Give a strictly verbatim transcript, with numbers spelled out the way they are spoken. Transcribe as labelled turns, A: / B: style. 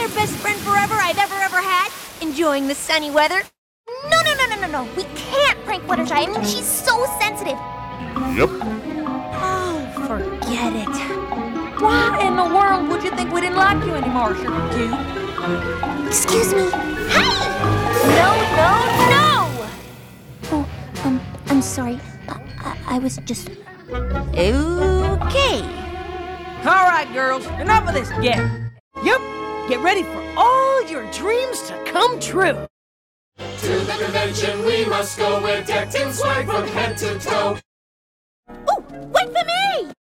A: their best friend forever I've ever, ever had, enjoying the sunny weather.
B: No, no, no, no, no, no. We can't prank Fluttershy. I mean, she's so sensitive.
C: Yep.
A: Oh, forget it. Why in the world would you think we didn't like you anymore, Sugar Cube?
B: Excuse me. Hey!
A: No, no, no!
B: Oh, um, I'm sorry. I, I, I was just...
A: Okay.
D: All right, girls, enough of this yet. Yep, get ready for all your dreams to come true.
E: To the convention we must go, we're decked in swag from head to toe.
A: Oh, wait for me!